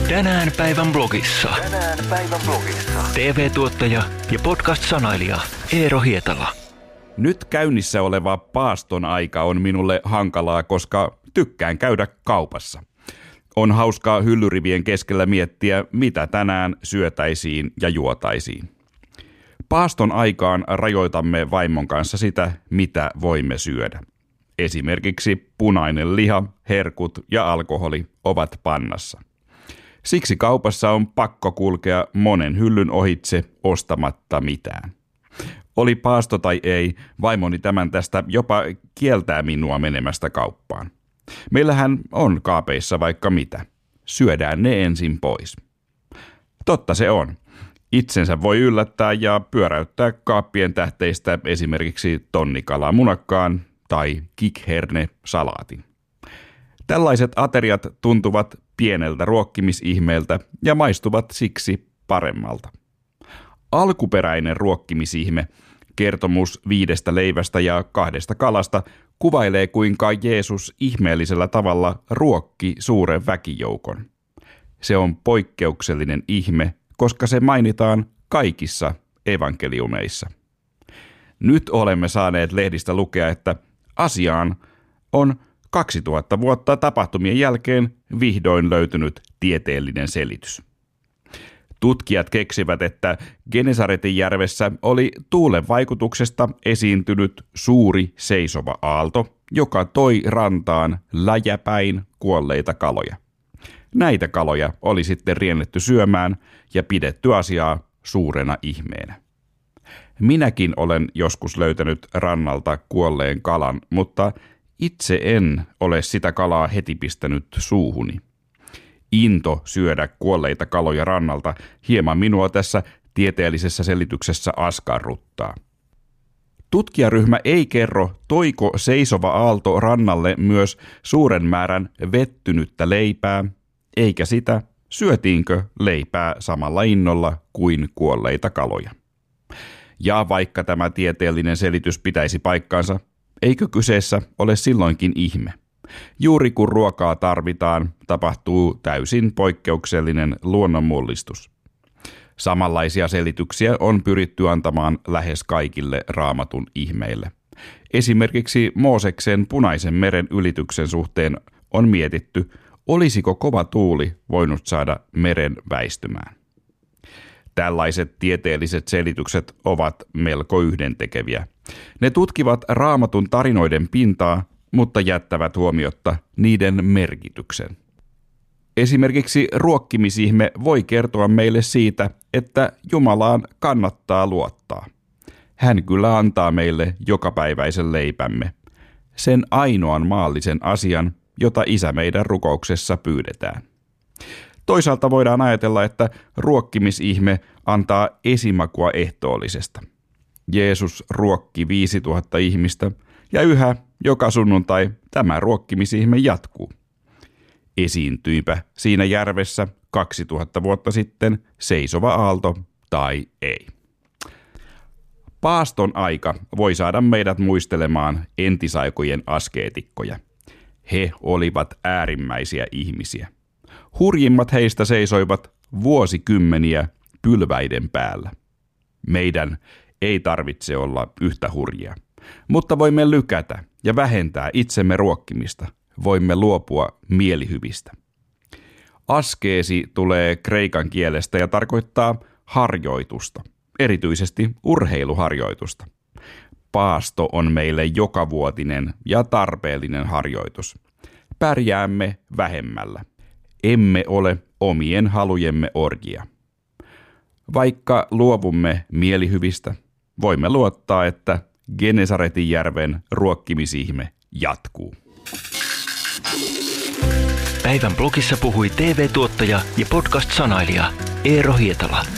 Tänään päivän blogissa. TV-tuottaja ja podcast-sanailija Eero Hietala. Nyt käynnissä oleva paaston aika on minulle hankalaa, koska tykkään käydä kaupassa. On hauskaa hyllyrivien keskellä miettiä, mitä tänään syötäisiin ja juotaisiin. Paaston aikaan rajoitamme vaimon kanssa sitä, mitä voimme syödä. Esimerkiksi punainen liha, herkut ja alkoholi ovat pannassa. Siksi kaupassa on pakko kulkea monen hyllyn ohitse ostamatta mitään. Oli paasto tai ei, vaimoni tämän tästä jopa kieltää minua menemästä kauppaan. Meillähän on kaapeissa vaikka mitä. Syödään ne ensin pois. Totta se on. Itsensä voi yllättää ja pyöräyttää kaappien tähteistä esimerkiksi tonnikalamunakkaan tai kikherne-salaatin. Tällaiset ateriat tuntuvat pieneltä ruokkimisihmeeltä ja maistuvat siksi paremmalta. Alkuperäinen ruokkimisihme, kertomus 5 leivästä ja 2 kalasta, kuvailee kuinka Jeesus ihmeellisellä tavalla ruokki suuren väkijoukon. Se on poikkeuksellinen ihme, koska se mainitaan kaikissa evankeliumeissa. Nyt olemme saaneet lehdistä lukea, että asiaan on 2000 vuotta tapahtumien jälkeen vihdoin löytynyt tieteellinen selitys. Tutkijat keksivät, että Genesaretin järvessä oli tuulen vaikutuksesta esiintynyt suuri seisova aalto, joka toi rantaan läjäpäin kuolleita kaloja. Näitä kaloja oli sitten riennetty syömään ja pidetty asiaa suurena ihmeenä. Minäkin olen joskus löytänyt rannalta kuolleen kalan, mutta itse en ole sitä kalaa heti pistänyt suuhuni. Into syödä kuolleita kaloja rannalta hieman minua tässä tieteellisessä selityksessä askarruttaa. Tutkijaryhmä ei kerro, toiko seisova aalto rannalle myös suuren määrän vettynyttä leipää, eikä sitä, syötiinkö leipää samalla innolla kuin kuolleita kaloja. Ja vaikka tämä tieteellinen selitys pitäisi paikkaansa, eikö kyseessä ole silloinkin ihme? Juuri kun ruokaa tarvitaan, tapahtuu täysin poikkeuksellinen luonnonmullistus. Samanlaisia selityksiä on pyritty antamaan lähes kaikille Raamatun ihmeille. Esimerkiksi Mooseksen Punaisen meren ylityksen suhteen on mietitty, olisiko kova tuuli voinut saada meren väistymään. Tällaiset tieteelliset selitykset ovat melko yhdentekeviä. Ne tutkivat Raamatun tarinoiden pintaa, mutta jättävät huomiotta niiden merkityksen. Esimerkiksi ruokkimisihme voi kertoa meille siitä, että Jumalaan kannattaa luottaa. Hän kyllä antaa meille jokapäiväisen leipämme, sen ainoan maallisen asian, jota Isä meidän rukouksessa pyydetään. Toisaalta voidaan ajatella, että ruokkimisihme antaa esimakua ehtoollisesta. Jeesus ruokki 5000 ihmistä ja yhä joka sunnuntai tämä ruokkimisihme jatkuu. Esiintyipä siinä järvessä 2000 vuotta sitten seisova aalto tai ei. Paaston aika voi saada meidät muistelemaan entisaikojen askeetikkoja. He olivat äärimmäisiä ihmisiä. Hurjimmat heistä seisoivat vuosikymmeniä pylväiden päällä. Meidän ei tarvitse olla yhtä hurjia, mutta voimme lykätä ja vähentää itsemme ruokkimista. Voimme luopua mielihyvistä. Askeesi tulee kreikan kielestä ja tarkoittaa harjoitusta, erityisesti urheiluharjoitusta. Paasto on meille jokavuotinen ja tarpeellinen harjoitus. Pärjäämme vähemmällä. Emme ole omien halujemme orjia. Vaikka luovumme mielihyvistä, voimme luottaa, että Genesaretin järven ruokkimisihme jatkuu. Päivän blogissa puhui TV-tuottaja ja podcast-sanailija Eero Hietala.